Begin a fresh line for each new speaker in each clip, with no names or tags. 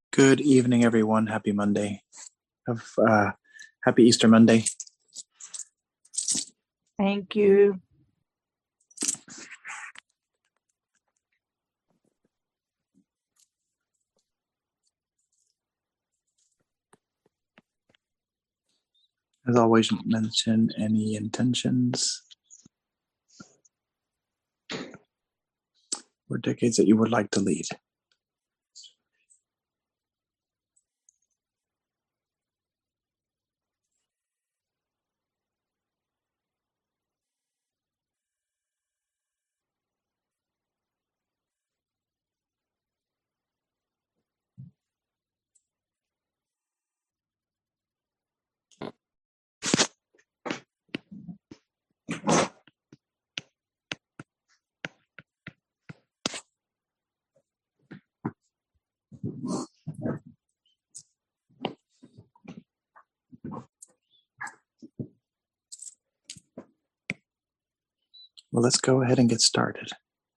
Good evening, everyone. Happy Monday. Happy Easter Monday.
Thank you.
As always, mention any intentions or decades that you would like to lead. Well, let's go ahead and get started.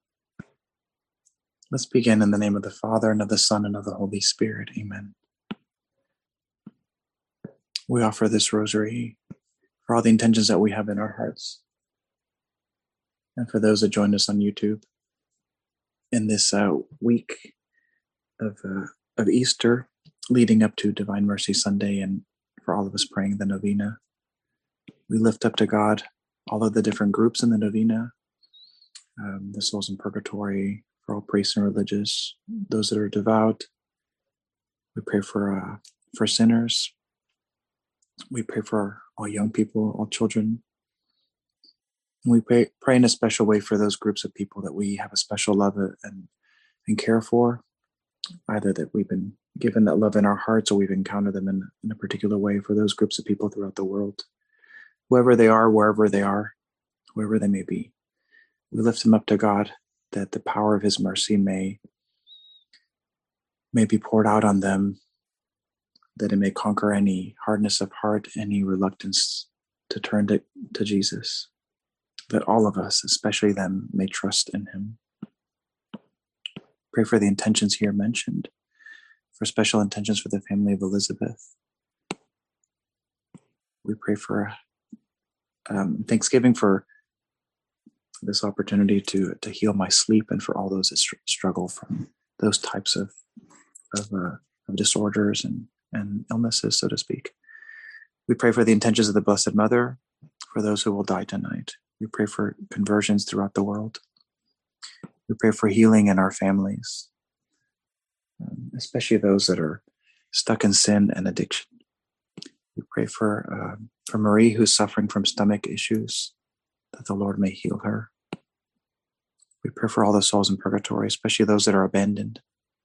Let's begin in the name of the Father, and of the Son, and of the Holy Spirit. Amen. We offer this rosary for all the intentions that we have in our hearts, and for those that joined us on YouTube in this week of Easter, leading up to Divine Mercy Sunday, and for all of us praying the novena. We lift up to God all of the different groups in the novena, the souls in purgatory, for all priests and religious, those that are devout. We pray for sinners. We pray for all young people, all children. And we pray in a special way for those groups of people that we have a special love and care for, either that we've been given that love in our hearts or we've encountered them in a particular way, for those groups of people throughout the world. Whoever they are, wherever they are, wherever they may be, we lift them up to God, that the power of His mercy may be poured out on them, that it may conquer any hardness of heart, any reluctance to turn to Jesus, that all of us, especially them, may trust in Him. Pray for the intentions here mentioned, for special intentions for the family of Elizabeth. We pray for Thanksgiving for this opportunity to heal my sleep, and for all those that struggle from those types of disorders and illnesses, so to speak. We pray for the intentions of the Blessed Mother, for those who will die tonight. We pray for conversions throughout the world. We pray for healing in our families, especially those that are stuck in sin and addiction. We pray for Marie, who's suffering from stomach issues, that the Lord may heal her. We pray for all the souls in purgatory, especially those that are abandoned.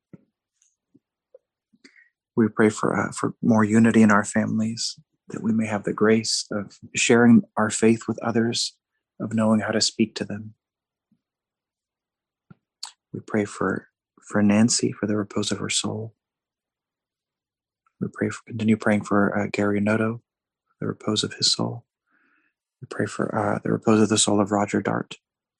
We pray for more unity in our families, that we may have the grace of sharing our faith with others, of knowing how to speak to them. We pray for Nancy, for the repose of her soul. We continue praying for Gary Noto, the repose of his soul. We pray for the repose of the soul of Roger Dart.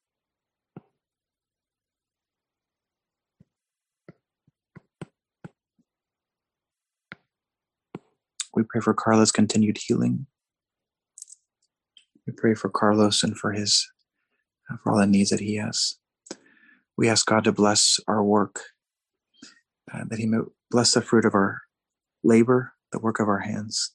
We pray for Carla's continued healing. We pray for Carlos and for all the needs that he has. We ask God to bless our work, that He may bless the fruit of our labor, the work of our hands,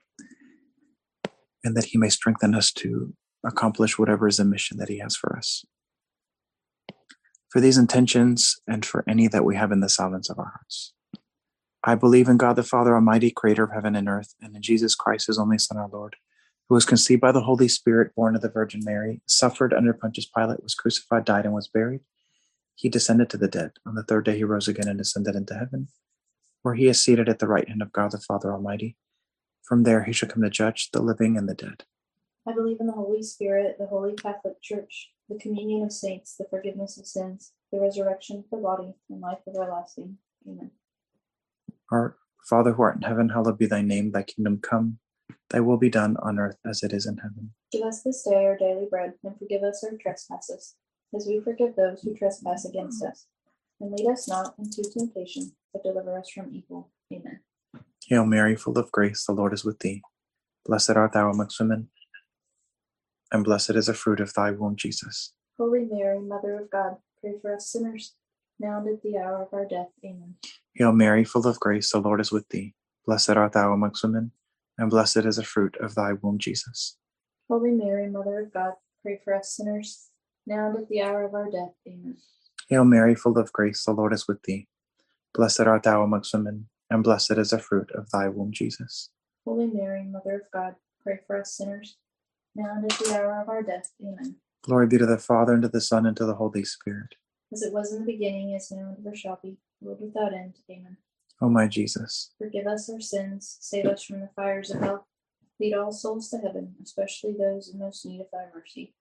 and that He may strengthen us to accomplish whatever is the mission that He has for us. For these intentions, and for any that we have in the silence of our hearts, I believe in God the Father Almighty, creator of heaven and earth, and in Jesus Christ, His only Son, our Lord, who was conceived by the Holy Spirit, born of the Virgin Mary, suffered under Pontius Pilate, was crucified, died, and was buried. He descended to the dead. On the third day He rose again and ascended into heaven, where He is seated at the right hand of God the Father Almighty. From there He shall come to judge the living and the dead.
I believe in the Holy Spirit, the Holy Catholic Church, the communion of saints, the forgiveness of sins, the resurrection of the body, and life everlasting. Amen.
Our Father who art in heaven, hallowed be Thy name. Thy kingdom come. Thy will be done on earth as it is in heaven.
Give us this day our daily bread, and forgive us our trespasses, as we forgive those who trespass against us. And lead us not into temptation, but deliver us from evil. Amen.
Hail Mary, full of grace, the Lord is with thee. Blessed art thou amongst women, and blessed is the fruit of thy womb, Jesus.
Holy Mary, Mother of God, pray for us sinners, now and at the hour of our death. Amen.
Hail Mary, full of grace, the Lord is with thee. Blessed art thou amongst women, and blessed is the fruit of thy womb, Jesus.
Holy Mary, Mother of God, pray for us sinners, now and at the hour of our death. Amen.
Hail Mary, full of grace, the Lord is with thee. Blessed art thou amongst women, and blessed is the fruit of thy womb, Jesus.
Holy Mary, Mother of God, pray for us sinners, now and at the hour of our death. Amen.
Glory be to the Father, and to the Son, and to the Holy Spirit.
As it was in the beginning, is now, and ever shall be, world without end. Amen.
O my Jesus,
Forgive us our sins, save us from the fires of hell, lead all souls to heaven, especially those in most need of thy mercy.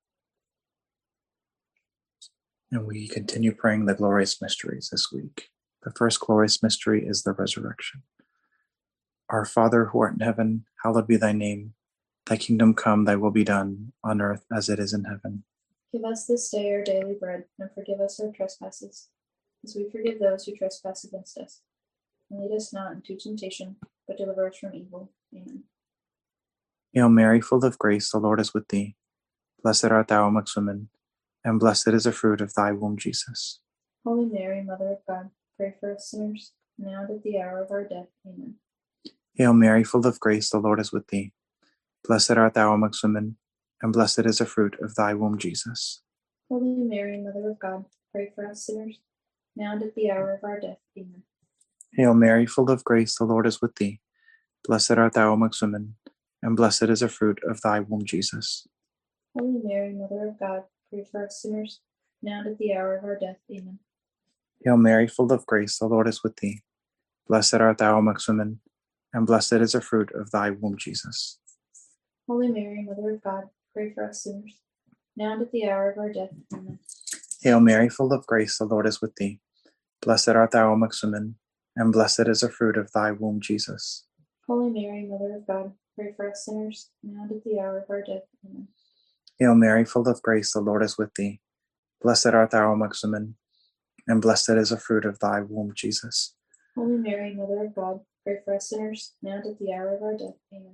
and we continue praying the glorious mysteries this week. The first glorious mystery is the resurrection. Our Father, who art in heaven, hallowed be thy name. Thy kingdom come, thy will be done, on earth as it is in heaven.
Give us this day our daily bread, and forgive us our trespasses, as we forgive those who trespass against us. And lead us not into temptation, but deliver us from evil. Amen.
Hail Mary, full of grace, the Lord is with thee. Blessed art thou amongst women, and blessed is the fruit of thy womb, Jesus.
Holy Mary, Mother of God, pray for us sinners, now and at the hour of our death. Amen.
Hail Mary, full of grace, the Lord is with thee. Blessed art thou amongst women, and blessed is the fruit of thy womb, Jesus.
Holy Mary, Mother of God, pray for us sinners, now and at the hour of our death. Amen.
Hail Mary, full of grace, the Lord is with thee. Blessed art thou amongst women, and blessed is the fruit of thy womb, Jesus.
Holy Mary, Mother of God, pray for us sinners, now and at the hour of our death. Amen.
Hail Mary, full of grace, the Lord is with thee. Blessed art thou amongst women, and blessed is the fruit of thy womb, Jesus.
Holy Mary, Mother of God, pray for us sinners, now and at the hour of our death. Amen.
Hail Mary, full of grace, the Lord is with thee. Blessed art thou amongst women, and blessed is the fruit of thy womb, Jesus.
Holy Mary, Mother of God, pray for us sinners, now and at the hour of our death. Amen.
Hail Mary, full of grace, the Lord is with thee. Blessed art thou amongst women, and blessed is the fruit of thy womb, Jesus.
Holy Mary, Mother of God, pray for us sinners, now and at the hour of our death. Amen.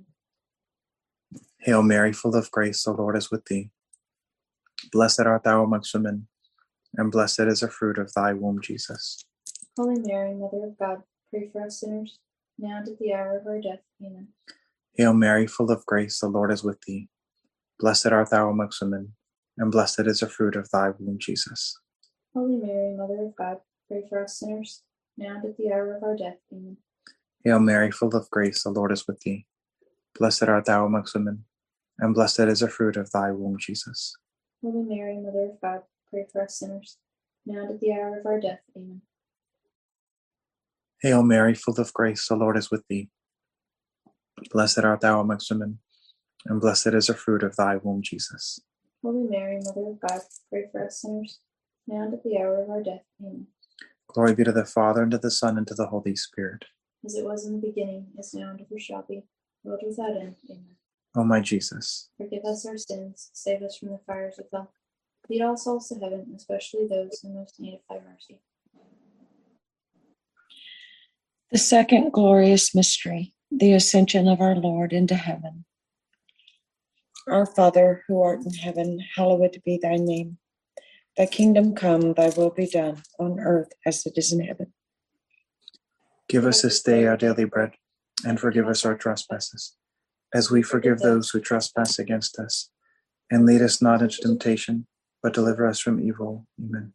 Hail Mary, full of grace, the Lord is with thee. Blessed art thou amongst women, and blessed is the fruit of thy womb, Jesus.
Holy Mary, Mother of God, pray for us sinners, now and at the hour of our death. Amen.
Hail Mary, full of grace, the Lord is with thee. Blessed art thou amongst women, and blessed is the fruit of thy womb, Jesus.
Holy Mary, Mother of God, pray for us sinners, now and at the hour of our death. Amen.
Hail Mary, full of grace, the Lord is with thee. Blessed art thou amongst women, and blessed is the fruit of thy womb, Jesus.
Holy Mary, Mother of God, pray for us sinners, now and at the hour of our death. Amen.
Hail Mary, full of grace, the Lord is with thee. Blessed art thou amongst women, and blessed is the fruit of thy womb, Jesus.
Holy Mary, Mother of God, pray for us sinners, now and at the hour of our death. Amen.
Glory be to the Father, and to the Son, and to the Holy Spirit.
As it was in the beginning, is now, and ever shall be, world without end. Amen.
O my Jesus,
Forgive us our sins, save us from the fires of hell. Lead all souls to heaven, especially those in most need of thy mercy.
The second glorious mystery, the ascension of our Lord into heaven. Our Father, who art in heaven, hallowed be thy name. Thy kingdom come, thy will be done, on earth as it is in heaven.
give us this day our daily bread, and forgive us our trespasses, as we forgive those who trespass against us. And lead us not into temptation, but deliver us from evil. Amen.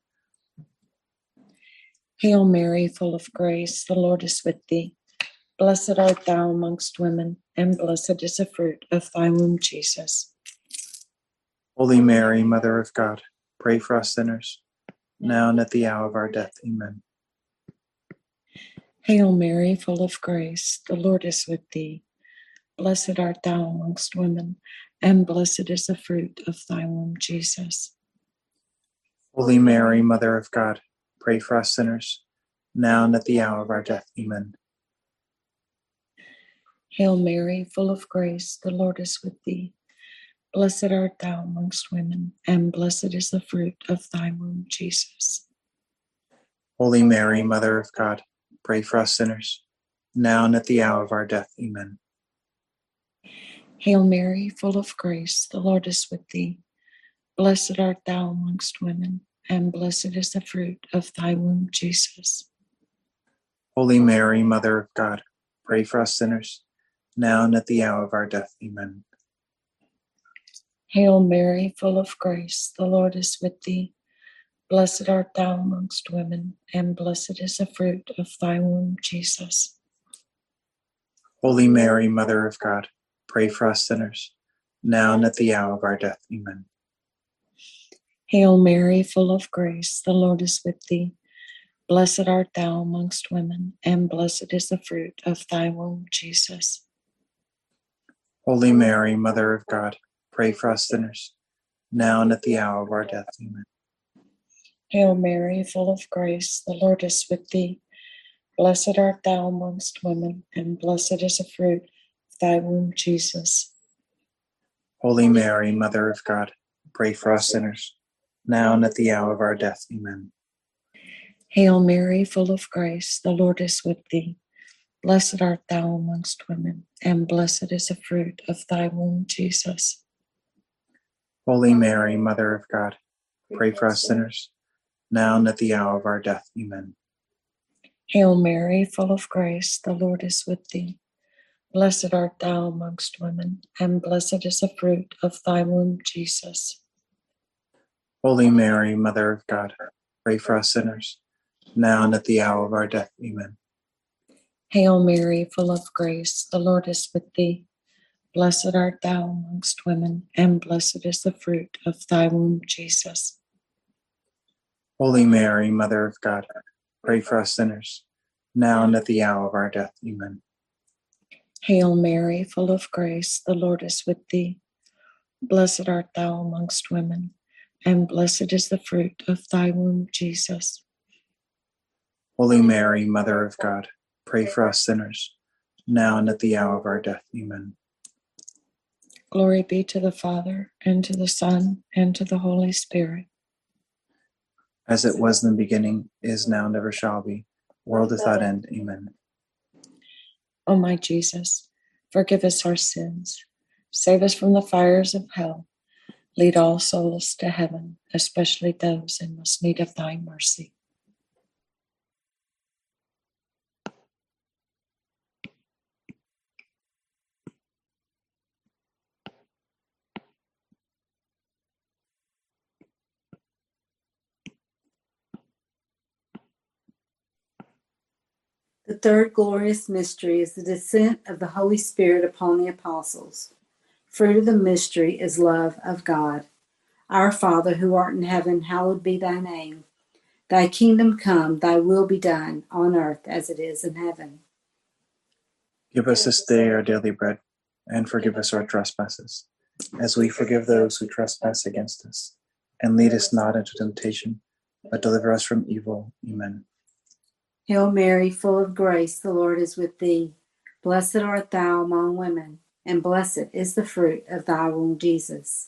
Hail Mary, full of grace, the Lord is with thee. Blessed art thou amongst women, and blessed is the fruit of thy womb, Jesus.
Holy Mary, Mother of God, pray for us sinners, now and at the hour of our death. Amen.
Hail Mary, full of grace, the Lord is with thee. Blessed art thou amongst women, and blessed is the fruit of thy womb, Jesus.
Holy Mary, Mother of God, pray for us sinners, now and at the hour of our death. Amen.
Hail Mary, full of grace, the Lord is with thee. Blessed art thou amongst women, and blessed is the fruit of thy womb, Jesus.
Holy Mary, Mother of God, pray for us sinners, now and at the hour of our death. Amen.
Hail Mary, full of grace, the Lord is with thee. Blessed art thou amongst women, and blessed is the fruit of thy womb, Jesus.
Holy Mary, Mother of God, pray for us sinners, now and at the hour of our death. Amen.
Hail Mary, full of grace, the Lord is with thee. Blessed art thou amongst women, and blessed is the fruit of thy womb, Jesus.
Holy Mary, Mother of God, pray for us sinners, now and at the hour of our death. Amen.
Hail Mary, full of grace, the Lord is with thee. Blessed art thou amongst women, and blessed is the fruit of thy womb, Jesus.
Holy Mary, Mother of God, pray for us sinners, now and at the hour of our death. Amen.
Hail Mary, full of grace, the Lord is with thee. Blessed art thou amongst women, and blessed is the fruit of thy womb, Jesus.
Holy Mary, Mother of God, pray for us sinners, now and at the hour of our death. Amen.
Hail Mary, full of grace, the Lord is with thee. Blessed art thou amongst women, and blessed is the fruit of thy womb, Jesus.
Holy Mary, Mother of God, pray for us sinners, now and at the hour of our death. Amen.
Hail Mary, full of grace, the Lord is with thee. Blessed art thou amongst women, and blessed is the fruit of thy womb, Jesus.
Holy Mary, Mother of God, pray for us sinners, now and at the hour of our death. Amen.
Hail Mary, full of grace, the Lord is with thee. Blessed art thou amongst women, and blessed is the fruit of thy womb, Jesus.
Holy Mary, Mother of God, pray for us sinners, now and at the hour of our death. Amen.
Hail Mary, full of grace, the Lord is with thee. Blessed art thou amongst women, and blessed is the fruit of thy womb, Jesus.
Holy Mary, Mother of God, pray for us sinners, now and at the hour of our death. Amen.
Glory be to the Father, and to the Son, and to the Holy Spirit.
As it was in the beginning, is now, and ever shall be, world without end. Amen.
O my Jesus, forgive us our sins, save us from the fires of hell, lead all souls to heaven, especially those in most need of thy mercy.
The third glorious mystery is the descent of the Holy Spirit upon the apostles. Fruit of the mystery is love of God. Our Father, who art in heaven, hallowed be thy name. Thy kingdom come, thy will be done, on earth as it is in heaven.
Give us this day our daily bread, and forgive us our trespasses, as we forgive those who trespass against us. And lead us not into temptation, but deliver us from evil. Amen.
Hail Mary, full of grace, the Lord is with thee. Blessed art thou among women, and blessed is the fruit of thy womb, Jesus.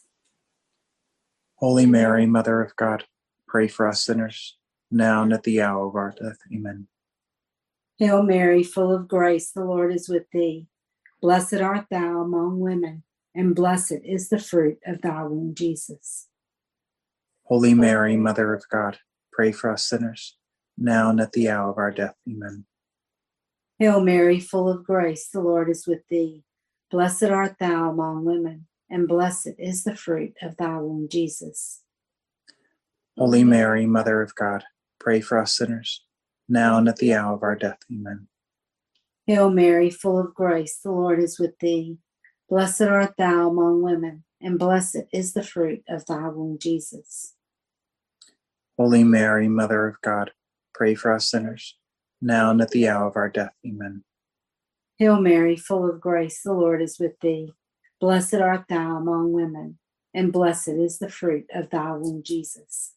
Holy Mary, Mother of God, pray for us sinners, now and at the hour of our death. Amen.
Hail Mary, full of grace, the Lord is with thee. Blessed art thou among women, and blessed is the fruit of thy womb, Jesus.
Holy Mary, Mother of God, pray for us sinners, now and at the hour of our death. Amen.
Hail Mary, full of grace, the Lord is with thee. Blessed art thou among women, and blessed is the fruit of thy womb, Jesus.
Holy Mary, Mother of God, pray for us sinners, now and at the hour of our death. Amen.
Hail Mary, full of grace, the Lord is with thee. Blessed art thou among women, and blessed is the fruit of thy womb, Jesus.
Holy Mary, Mother of God, pray for us sinners, now and at the hour of our death. Amen.
Hail Mary, full of grace, the Lord is with thee. Blessed art thou among women, and blessed is the fruit of thy womb, Jesus.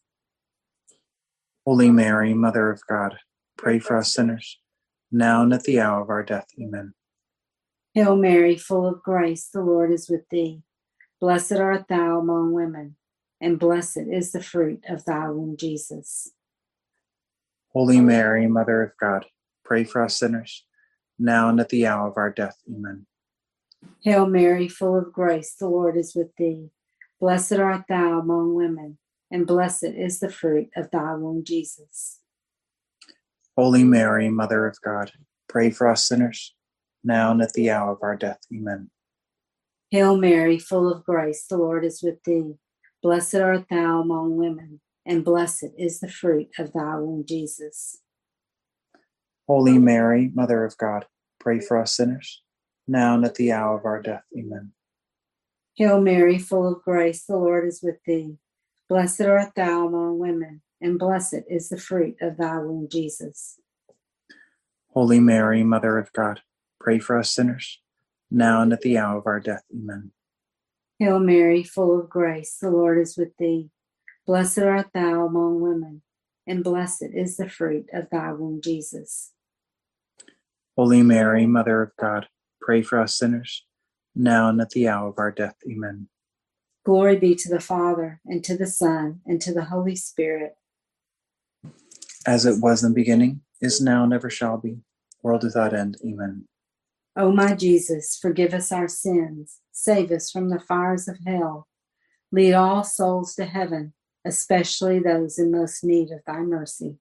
Holy Mary, Mother of God, pray for us sinners, now and at the hour of our death. Amen.
Hail Mary, full of grace, the Lord is with thee. Blessed art thou among women, and blessed is the fruit of thy womb, Jesus.
Holy Mary, Mother of God, pray for us sinners, now and at the hour of our death. Amen.
Hail Mary, full of grace, the Lord is with thee. Blessed art thou among women, and blessed is the fruit of thy womb, Jesus.
Holy Mary, Mother of God, pray for us sinners, now and at the hour of our death. Amen.
Hail Mary, full of grace, the Lord is with thee. Blessed art thou among women, and blessed is the fruit of thy womb, Jesus.
Holy Mary, Mother of God, pray for us sinners, now and at the hour of our death. Amen.
Hail Mary, full of grace, the Lord is with thee. Blessed art thou among women, and blessed is the fruit of thy womb, Jesus.
Holy Mary, Mother of God, pray for us sinners, now and at the hour of our death. Amen.
Hail Mary, full of grace, the Lord is with thee. Blessed art thou among women, and blessed is the fruit of thy womb, Jesus.
Holy Mary, Mother of God, pray for us sinners, now and at the hour of our death. Amen.
Glory be to the Father, and to the Son, and to the Holy Spirit.
As it was in the beginning, is now, and ever shall be, world without end. Amen.
O my Jesus, forgive us our sins, save us from the fires of hell, lead all souls to heaven, especially those in most need of thy mercy.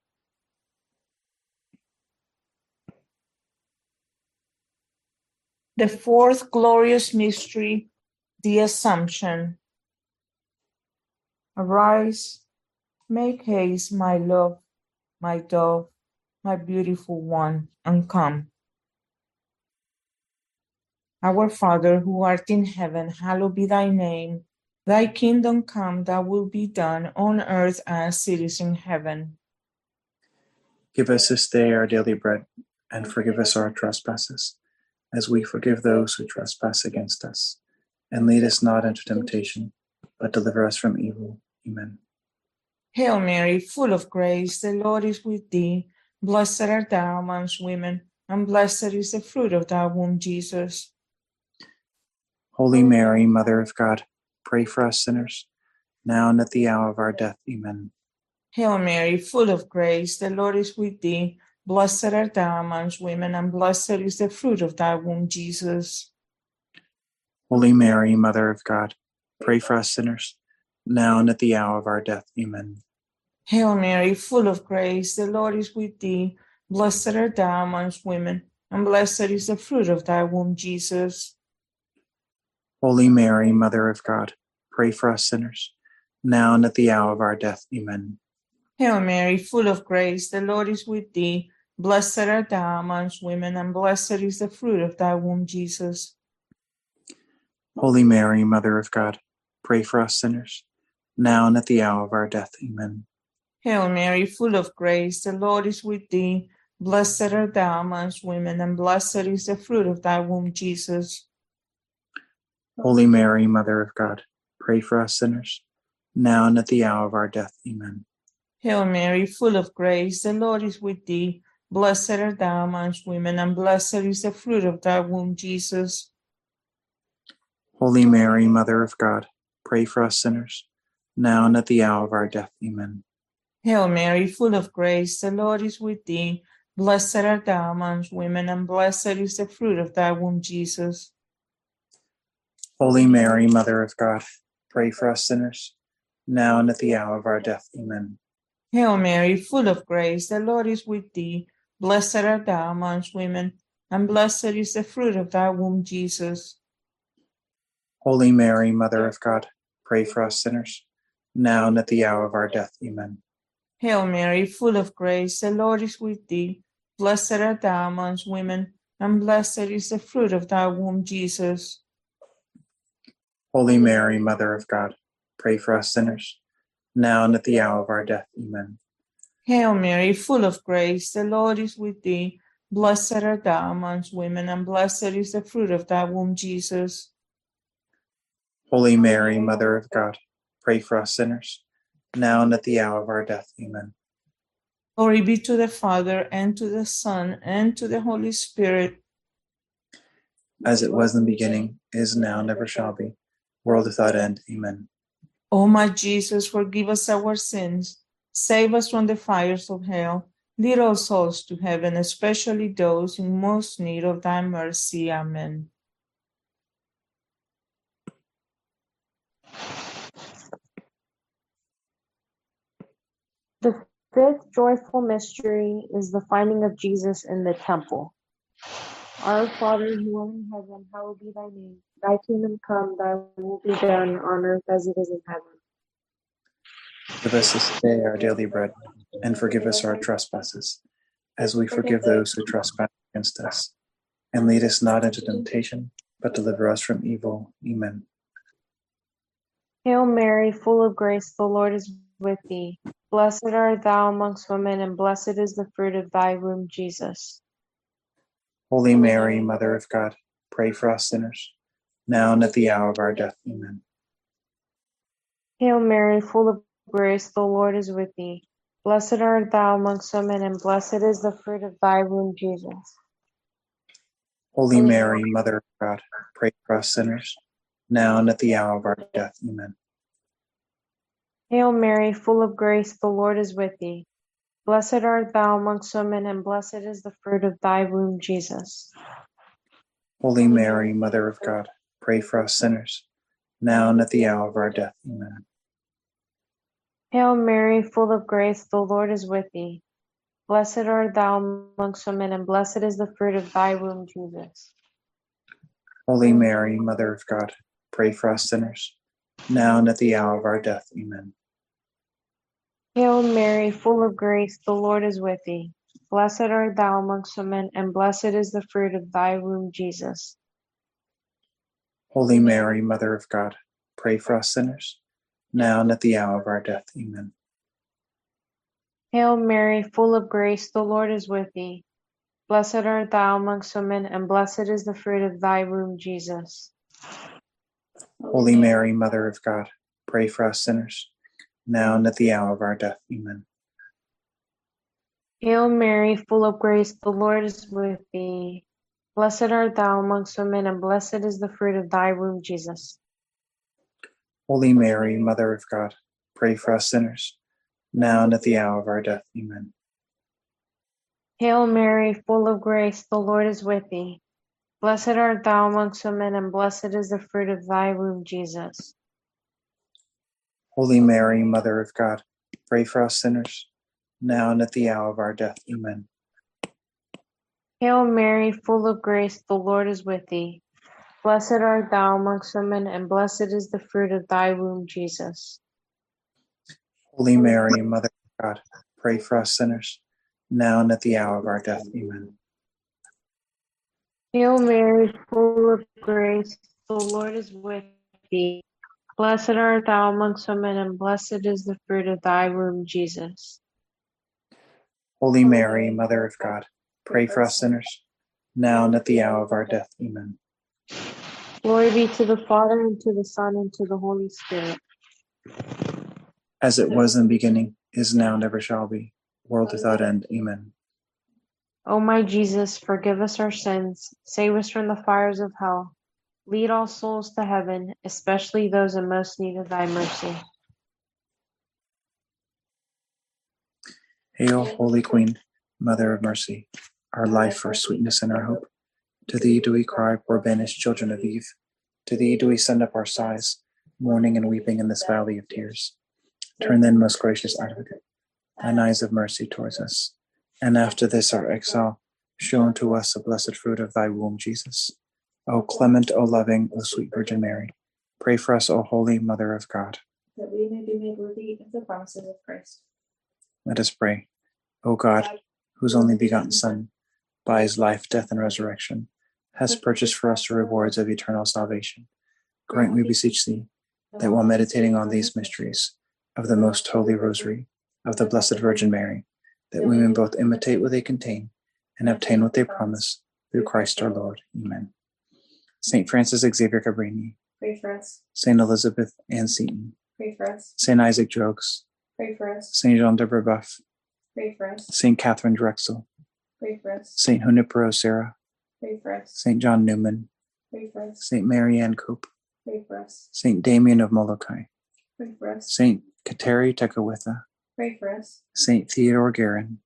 The fourth glorious mystery, the Assumption. Arise, make haste, my love, my dove, my beautiful one, and come. Our Father, who art in heaven, hallowed be thy name. Thy kingdom come, thy will be done on earth as it is in heaven.
Give us this day our daily bread, and forgive us our trespasses, as we forgive those who trespass against us. And lead us not into temptation, but deliver us from evil. Amen.
Hail Mary, full of grace, the Lord is with thee. Blessed art thou amongst women, and blessed is the fruit of thy womb, Jesus.
Holy Mary, Mother of God, pray for us sinners, now and at the hour of our death. Amen.
Hail Mary, full of grace, the Lord is with thee. Blessed art thou amongst women, and blessed is the fruit of thy womb, Jesus.
Holy Mary, Mother of God, pray for us sinners, now and at the hour of our death. Amen.
Hail Mary, full of grace, the Lord is with thee. Blessed art thou amongst women, and blessed is the fruit of thy womb, Jesus.
Holy Mary, Mother of God, pray for us sinners, now and at the hour of our death. Amen.
Hail Mary, full of grace, the Lord is with thee. Blessed art thou amongst women, and blessed is the fruit of thy womb, Jesus.
Holy Mary, Mother of God, pray for us sinners, now and at the hour of our death. Amen.
Hail Mary, full of grace, the Lord is with thee. Blessed art thou amongst women, and blessed is the fruit of thy womb, Jesus.
Holy Mary, Mother of God, pray for us sinners, now and at the hour of our death. Amen.
Hail Mary, full of grace, the Lord is with thee. Blessed art thou amongst women, and blessed is the fruit of thy womb, Jesus.
Holy Mary, Mother of God, pray for us sinners, now and at the hour of our death. Amen.
Hail Mary, full of grace, the Lord is with thee. Blessed art thou amongst women, and blessed is the fruit of thy womb, Jesus.
Holy Mary, Mother of God, pray for us sinners, now and at the hour of our death. Amen.
Hail Mary, full of grace, the Lord is with thee. Blessed art thou amongst women, and blessed is the fruit of thy womb, Jesus.
Holy Mary, Mother of God, pray for us sinners, now and at the hour of our death. Amen.
Hail Mary, full of grace, the Lord is with thee. Blessed art thou amongst women, and blessed is the fruit of thy womb, Jesus.
Holy Mary, Mother of God, pray for us sinners, now and at the hour of our death. Amen.
Hail Mary, full of grace, the Lord is with thee. Blessed art thou amongst women, and blessed is the fruit of thy womb, Jesus.
Holy Mary, Mother of God, pray for us sinners, now and at the hour of our death. Amen.
Glory be to the Father, and to the Son, and to the Holy Spirit.
As it was in the beginning, is now, and ever shall be, world without end. Amen.
O my Jesus, forgive us our sins, save us from the fires of hell, Lead all souls to heaven, especially those in most need of thy mercy. Amen.
The fifth joyful mystery is the finding of Jesus in the temple. Our Father who art in heaven, hallowed be thy name. Thy kingdom come, thy will be done on earth as it is in heaven.
Give us this day our daily bread, and forgive us our trespasses, as we forgive those who trespass against us. And lead us not into temptation, but deliver us from evil. Amen.
Hail Mary, full of grace, the Lord is with thee. Blessed art thou amongst women, and blessed is the fruit of thy womb, Jesus.
Holy Mary, Mother of God, pray for us sinners, now and at the hour of our death. Amen.
Hail Mary, full of grace, the Lord is with thee. Blessed art thou amongst women, and blessed is the fruit of thy womb, Jesus.
Holy Mary, Mother of God, pray for us sinners, now and at the hour of our death. Amen.
Hail Mary, full of grace, the Lord is with thee. Blessed art thou amongst women, and blessed is the fruit of thy womb, Jesus.
Holy Mary, Mother of God, pray for us sinners, now and at the hour of our death. Amen.
Hail Mary, full of grace, the Lord is with thee. Blessed art thou amongst women, and blessed is the fruit of thy womb, Jesus.
Holy Mary, Mother of God, pray for us sinners, now and at the hour of our death. Amen.
Hail Mary, full of grace, the Lord is with thee. Blessed art thou amongst women, and blessed is the fruit of thy womb, Jesus.
Holy Mary, Mother of God, pray for us sinners, now and at the hour of our death. Amen.
Hail Mary, full of grace, the Lord is with thee. Blessed art thou amongst women, and blessed is the fruit of thy womb, Jesus.
Holy Mary, Mother of God, pray for us sinners, now and at the hour of our death. Amen.
Hail Mary, full of grace, the Lord is with thee. Blessed art thou amongst women, and blessed is the fruit of thy womb, Jesus.
Holy Mary, Mother of God, pray for us sinners, now and at the hour of our death. Amen.
Hail Mary, full of grace, the Lord is with thee. Blessed art thou amongst women, and blessed is the fruit of thy womb, Jesus.
Holy Mary, Mother of God, pray for us sinners, now and at the hour of our death. Amen.
Hail Mary, full of grace, the Lord is with thee. Blessed art thou amongst women, and blessed is the fruit of thy womb, Jesus.
Holy Mary, Mother of God, pray for us sinners, now and at the hour of our death. Amen.
Hail Mary, full of grace, the Lord is with thee. Blessed art thou amongst women, and blessed is the fruit of thy womb, Jesus.
Holy Mary, Mother of God, pray for us sinners, now and at the hour of our death. Amen.
Glory be to the Father, and to the Son, and to the Holy Spirit.
As it was in the beginning, is now, and ever shall be, world without end. Amen.
O my Jesus, forgive us our sins, save us from the fires of hell, lead all souls to heaven, especially those in most need of thy mercy.
Hail, Holy Queen, Mother of Mercy, our life, our sweetness, and our hope. To thee do we cry, poor banished children of Eve. To thee do we send up our sighs, mourning and weeping in this valley of tears. Turn then, most gracious Advocate, thine eyes of mercy towards us, and after this our exile, show unto us the blessed fruit of thy womb, Jesus. O clement, O loving, O sweet Virgin Mary, pray for us, O holy Mother of God.
that we may be made worthy of the promises of Christ.
Let us pray. O God, whose only begotten Son, by his life, death, and resurrection, has purchased for us the rewards of eternal salvation, grant, we beseech thee, that while meditating on these mysteries of the most holy rosary of the Blessed Virgin Mary, that we may both imitate what they contain and obtain what they promise, through Christ our Lord. Amen. Saint Francis Xavier Cabrini,
Pray for us.
Saint Elizabeth Ann Seton,
Pray for us.
Saint Isaac Jogues,
Pray for us.
Saint Jean de Brebeuf,
Pray for us.
Saint Catherine Drexel,
Pray for us.
Saint Junipero Serra,
Pray for us.
Saint John Newman,
Pray for us.
Saint Marianne Cope,
Pray for us.
Saint Damien of Molokai,
Pray for us.
Saint Kateri Tekakwitha,
Pray for us.
Saint Theodore Guerin,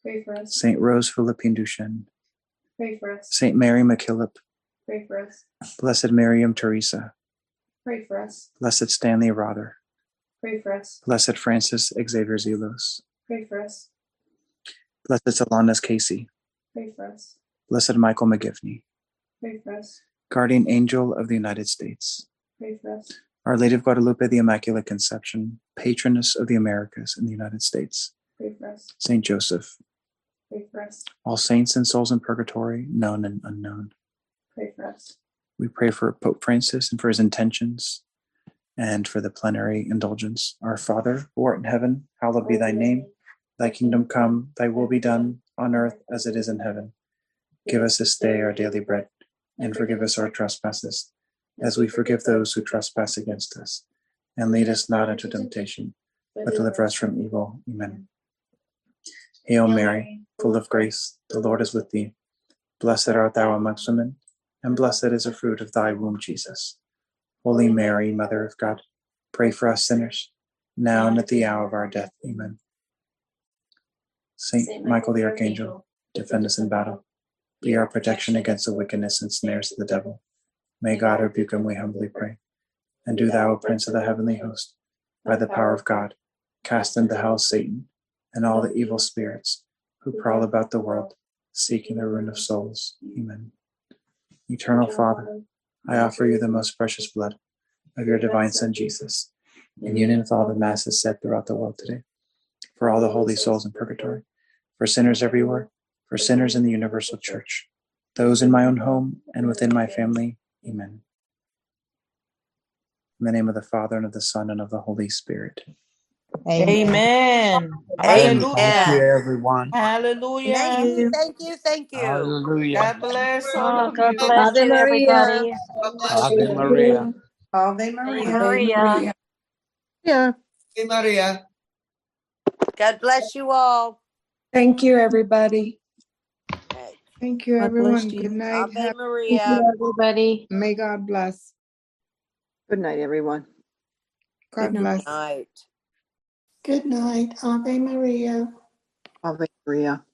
Pray for us.
Saint Rose Philippine Duchesne,
Pray for us.
Saint Mary MacKillop,
Pray for us.
Blessed Miriam Teresa,
Pray for us.
Blessed Stanley Rother,
Pray for us.
Blessed Francis Xavier Zelos,
Pray for us.
Blessed Solanus Casey,
Pray for us.
Blessed Michael McGivney,
Pray for us.
Guardian Angel of the United States,
Pray for us.
Our Lady of Guadalupe, the Immaculate Conception, Patroness of the Americas in the United States,
Pray for us.
Saint Joseph,
Pray for us.
all saints and souls in purgatory, known and unknown.
Pray for us.
We pray for Pope Francis and for his intentions and for the plenary indulgence. Our Father, who art in heaven, hallowed be thy name. Thy kingdom come, thy will be done on earth as it is in heaven. Give us this day our daily bread, and forgive us our trespasses, as we forgive those who trespass against us. And lead us not into temptation, but deliver us from evil. Amen. Hail Mary, full of grace, the Lord is with thee. Blessed art thou amongst women, and blessed is the fruit of thy womb, Jesus. Holy Mary, Mother of God, pray for us sinners, now and at the hour of our death. Amen. Saint Michael the Archangel, defend us in battle. Be our protection against the wickedness and snares of the devil. May God rebuke him, we humbly pray. And do thou, O Prince of the heavenly host, by the power of God, cast into hell Satan and all the evil spirits who prowl about the world, seeking the ruin of souls. Amen. Eternal Father, I offer you the most precious blood of your divine Son, Jesus, in union with all the masses said throughout the world today, for all the holy souls in purgatory, for sinners everywhere, for sinners in the universal church, those in my own home and within my family. Amen. In the name of the Father, and of the Son, and of the Holy Spirit.
Amen.
Thank you,
Hallelujah.
everyone.
Hallelujah.
Thank you.
Hallelujah.
God bless all
Oh,
of
God
you.
bless
Ave
you,
Maria.
everybody.
Ave Maria.
Ave
Ave
Maria.
Maria.
Yeah.
Hey, Maria.
God bless you all.
Thank you, everybody.
Okay.
Thank you,
God bless
everyone.
you.
Good night.
Ave
Thank
Maria.
you, everybody.
May God bless.
Good night, everyone.
God
Good
bless.
Night.
Good night. Ave Maria.
Ave Maria.